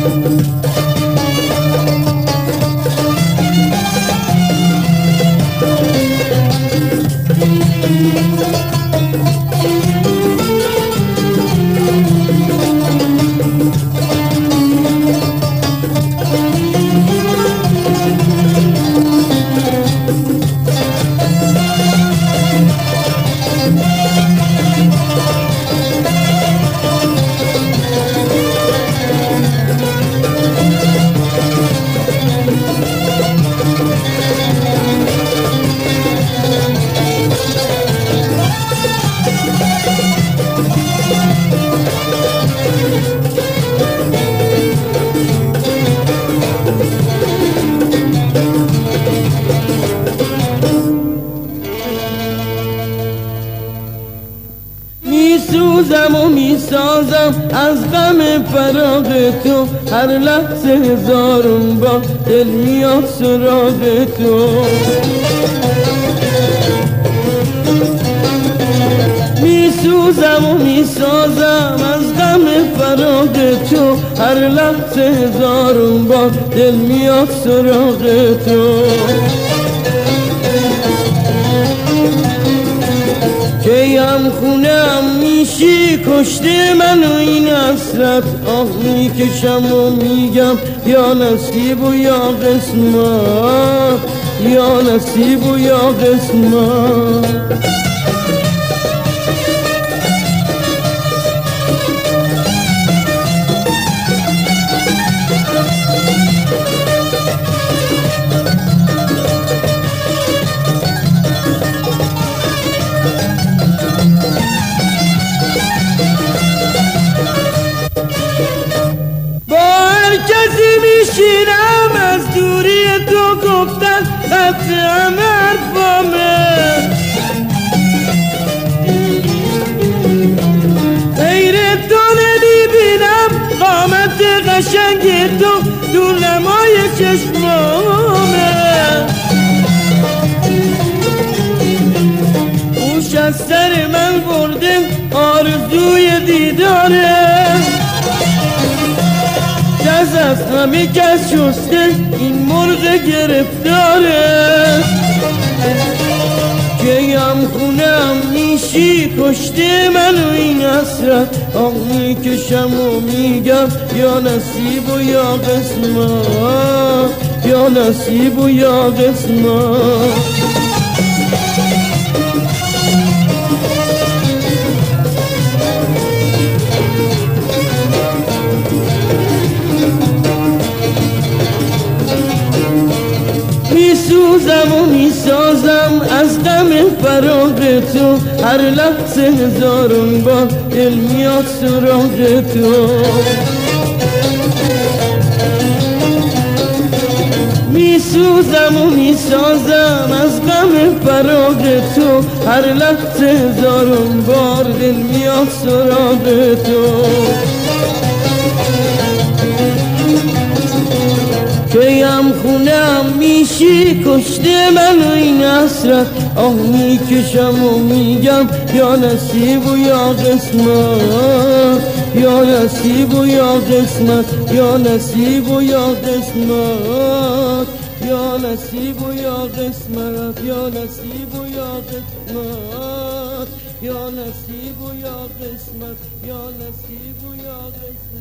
میسوزم و میسازم از غم فراق تو، هر لحظه هزارون با دل میاد سراغ تو. میسوزم و میسازم از غم فراق تو، هر لحظه هزارون با دل میاد سراغ تو. کیم خونم میشی کشته منو این حسرت، آه میکشم و میگم یا نصیب و یا قسمت، یا نصیب و یا قسمت. میشینم از دوری تو گفتن قطع همه حرفامه، غیر تو نمیبینم قامت قشنگ تو دور نمای چشمامه. اوش از سر من برده آرزوی دیداره، از همه کس شسته این مرغ گرفتاره. کیم خونم میشی کشته منو این حسرت، آه میکشم و میگم یا نصیب و یا قسمت، یا نصیب و یا قسمت. میسوزم و میسازم از غم فراق تو، هر لحظه هزارون با دل میاد سراغ تو. میسوزم و میسازم از غم فراق تو، هر لحظه هزارون بار دل میاد سراغ تو. کیم خونم میشی کشته منو این حسرت، آه میکشم و میگم یا نصیب و یا قسمت، یا نصیب و یا قسمت، یا نصیب و یا قسمت، یا نصیب و یا قسمت، یا نصیب و یا قسمت، یا نصیب و یا قسمت، یا نصیب و یا قسمت.